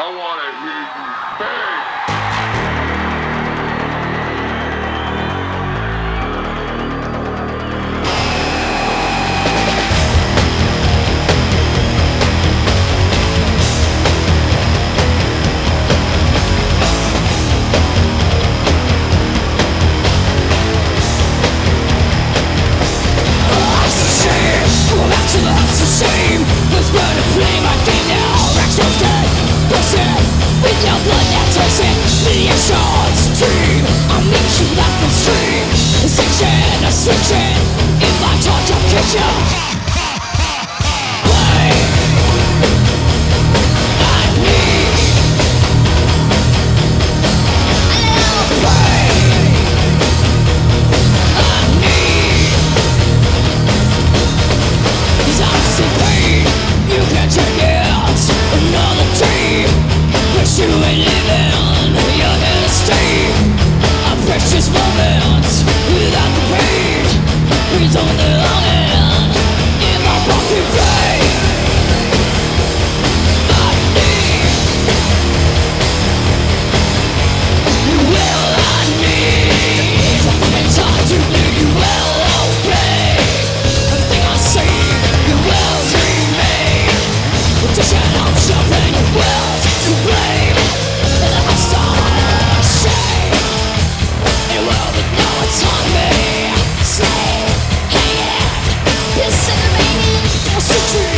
I wanna hear you bang. Switching, if I touch your kitchen. Precious moments without the pain. He's on the long end in my pocket vein. I need you. Will I need the time to leave you will obey. Everything I say you will remain. Petition I'm shoving you will to blame. In the house of shame. It's on me, say, hey, yeah, this is the meaning,